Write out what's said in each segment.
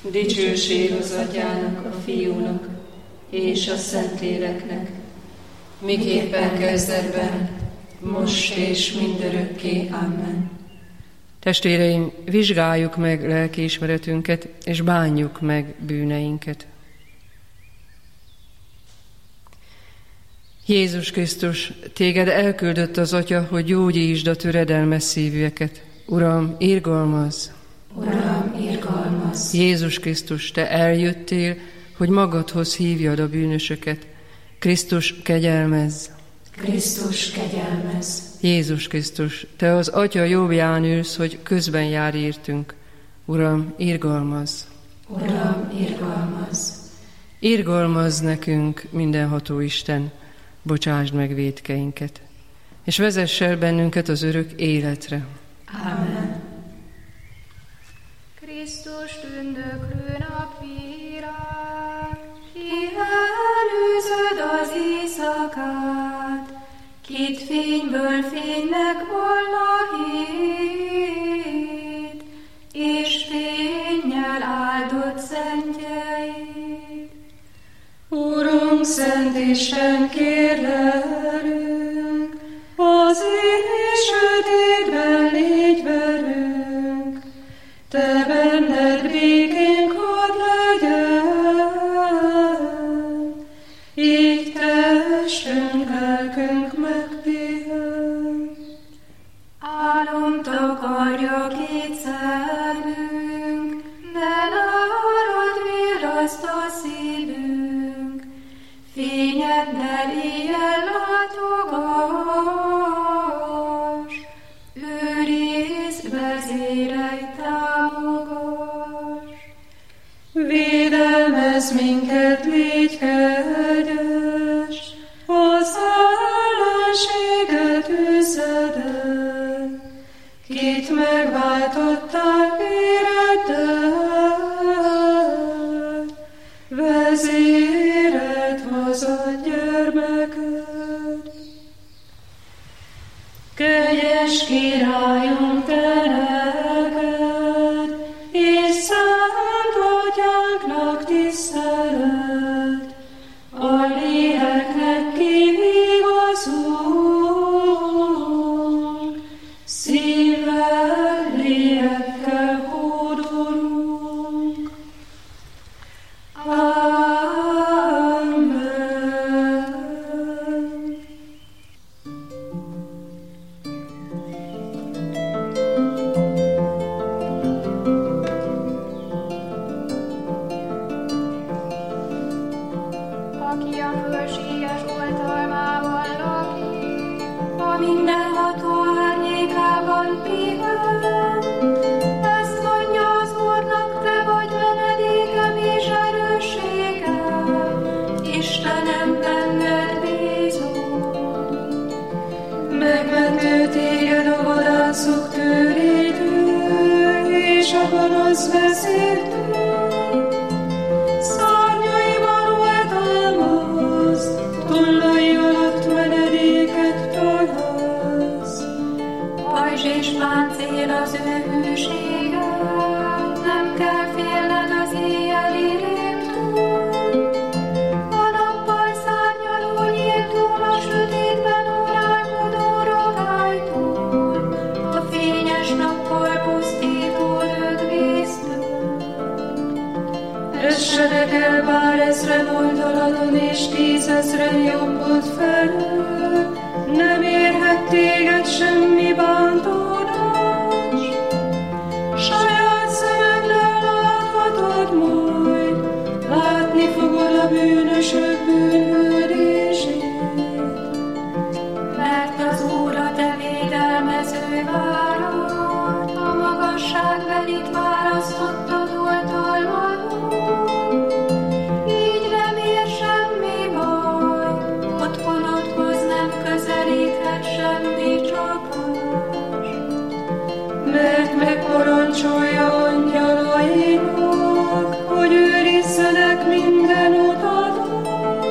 Dicsőség az Atyának, a Fiúnak és a Szentléleknek, miképpen kezdetben, most és mindörökké. Amen. Testvéreim, vizsgáljuk meg lelkiismeretünket, és bánjuk meg bűneinket. Jézus Krisztus, téged elküldött az Atya, hogy gyógyítsd a töredelmes szívűeket. Uram, irgalmazz! Uram, irgalmazz! Jézus Krisztus, te eljöttél, hogy magadhoz hívjad a bűnösöket. Krisztus, kegyelmezz! Krisztus, kegyelmezz! Jézus Krisztus, te az Atya jobbján ülsz, hogy közben jár értünk. Uram, irgalmazz! Uram, irgalmazz! Irgalmazz nekünk, mindenható Isten, bocsásd meg vétkeinket, és vezess el bennünket az örök életre. Amen. Krisztus tündöklő napvilág, ki előzöd az éjszakát, kit fényből fénynek volna hét, és fénnyel áldott szentjeid. Urunk, Szent Isten, kérlelünk, az éj sötétben légy velünk, te benned békénk hadd legyen, így testünk, lelkünk megpihen. Álomt akarja két szemünk, de nárad virraszt a szívünk, fényeddel éjjel látogass, őrizd, vezérelj, támogass. Védelmezz minket, légy kegyes, az ellenséget üzed el, kit megváltottál véreddel, vezéred hazad gyermeked. Kegyes Királyunk, te neked, és szent Atyánknak tisztelet, a léleknek kivigazunk, szívvel, lélekkel hódolunk. Amen. Aki a fölséges oltalmában lakik, a mindenható árnyékában pihen, ezt mondja az Úrnak, te vagy menedékem és erősségem, Istenem, benned bízom. Megmentő téged a vadászok tőrétől, és a gonosz vezértől. Szárnyaiban oltalmaz, tollai alatt menedéket találsz. Pajzs és páncél az ő hűsége, nem kell félned az éjjeli rémtől. A nappal szárnyaló nyíltól, a sötétben órálkodó rogálytól, a fényes nappal pusztító lökvésztől. Essenek el bár ezren oldaladon, és 10 000 jobbod felől, nem érhet téged semmi bántódás. Saját szemeddel láthatod majd, látni fogod a bűnösök bűnhődését. Mert az Úr a te védelmező várad, a magasságbelit választottad oltalmadon. Így nem ér semmi baj, otthonodhoz nem közelíthet semmi csapás. Mert megparancsolja angyalainak, hogy őrizzenek minden utadon,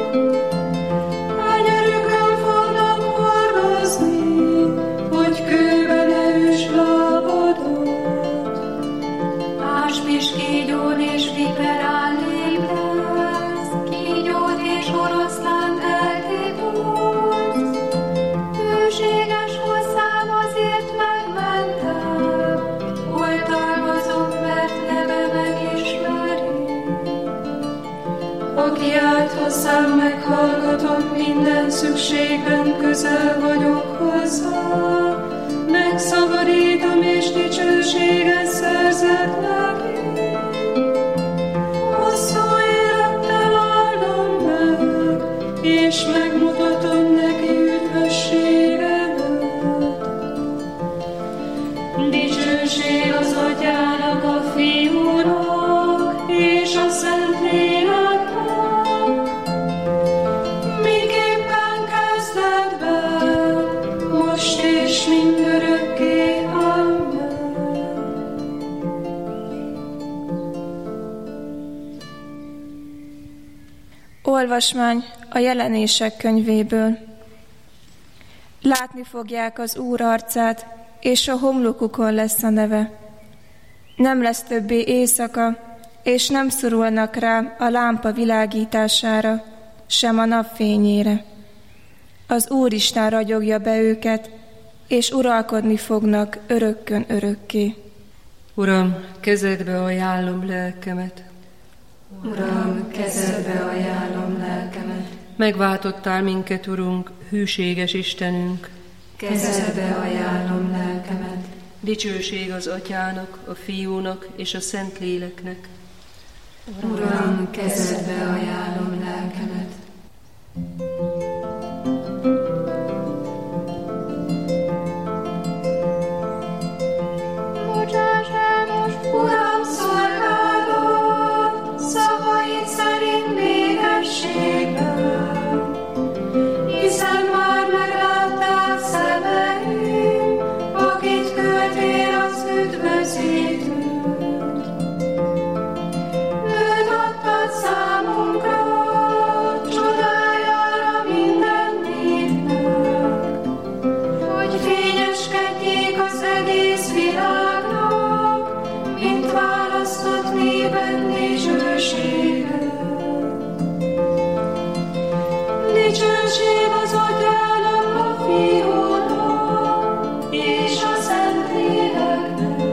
és viperán léplez, kígyót és oroszlánt eltépolsz. Hőséges hozzám azért megmentem, oltalmazom, mert neve megismeri. Aki állt hozzám, meghallgatom, minden szükségben közel vagyok hozzá. Megszabadítom és dicsőséget szerzek neki. Hosszú élettel áldom meg, és megmutatom neki üdvösségemet. Dicsőség az Atyának, a Fiúnak, és a Szentléleknek, miképpen kezdetben, most és mindörökké. Amen. Olvasmány a Jelenések könyvéből. Látni fogják az Úr arcát, és a homlokukon lesz a neve. Nem lesz többé éjszaka, és nem szorulnak rá a lámpa világítására, sem a napfényére. Az Úristen ragyogja be őket, és uralkodni fognak örökkön örökké. Uram, kezedbe ajánlom lelkemet. Uram, kezedbe ajánlom lelkemet. Megváltottál minket, Urunk, hűséges Istenünk. Kezedbe ajánlom lelkemet. Dicsőség az Atyának, a Fiúnak és a Szentléleknek. Uram, kezedbe ajánlom lelkemet. Bocsáss el most, Uram, szolgálod, szavaid szerint békességben, hiszen már meglátták szemeim, akit küldtél az üdvözítőt. Őt adtad számunkra, csodájára minden népnek, hogy fényeskedjék az egész világnak, mint választott néped dicsősége. Dicsőség az Atyának, a Fiúnak és a Szentléleknek,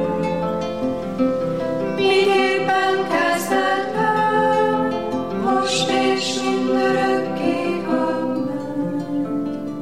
miképpen kezdetben, most és mindörökké. Amen.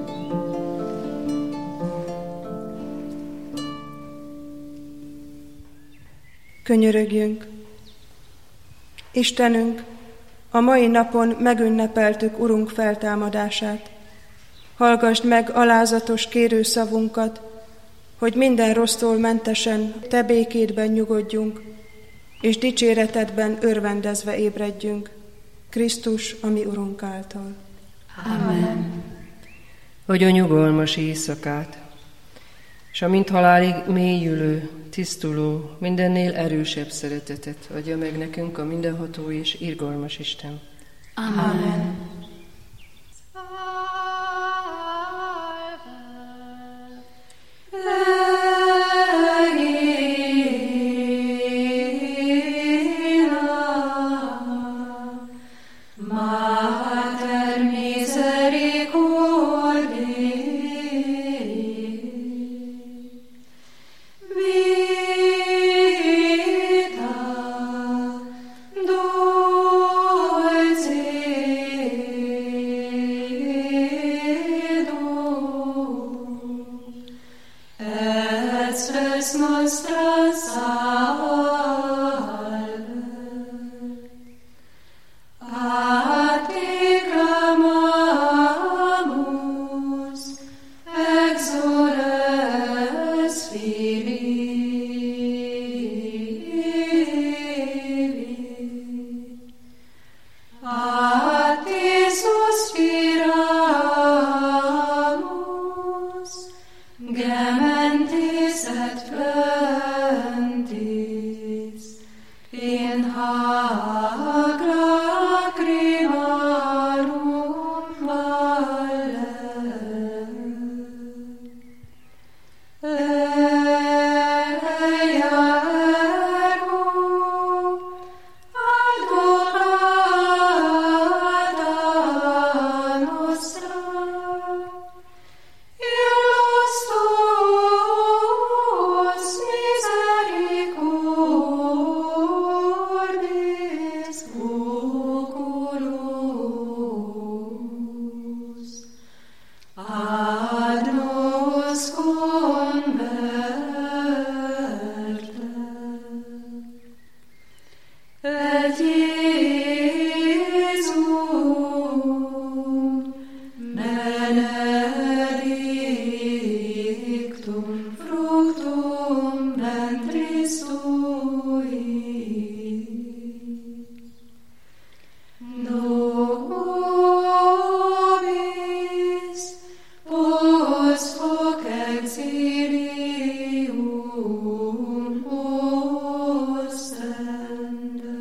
Könyörögjünk! Istenünk, a mai napon megünnepeltük Urunk feltámadását. Hallgasd meg alázatos kérőszavunkat, hogy minden rossztól mentesen Te békédben nyugodjunk, és dicséretedben örvendezve ébredjünk, Krisztus, a mi Urunk által. Amen. Adj nyugalmas éjszakát, és a mint halálig mélyülő, tisztuló, mindennél erősebb szeretetet adja meg nekünk a mindenható és irgalmas Isten. Amen. Mater misericordiae, vita dulcedo, et spes nostra salve. A te clamamus, exoles Filii. A te suspiramus, gementes et plentis, in hac lacrimarum valle. Eia ergo, et Iesum benedictum fructum ventris tui. Nobis post hoc exilium ostende.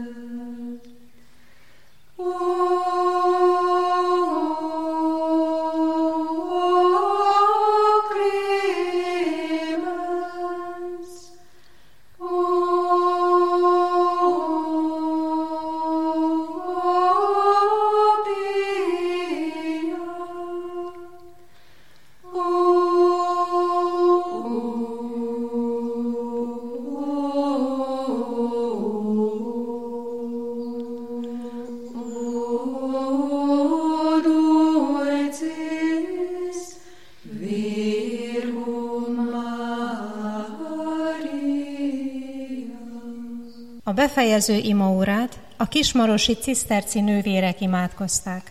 A befejező imaórát a kismarosi ciszterci nővérek imádkozták.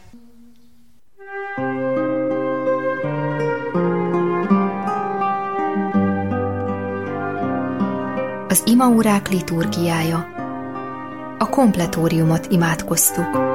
Az imaórák liturgiája. A kompletóriumot imádkoztuk.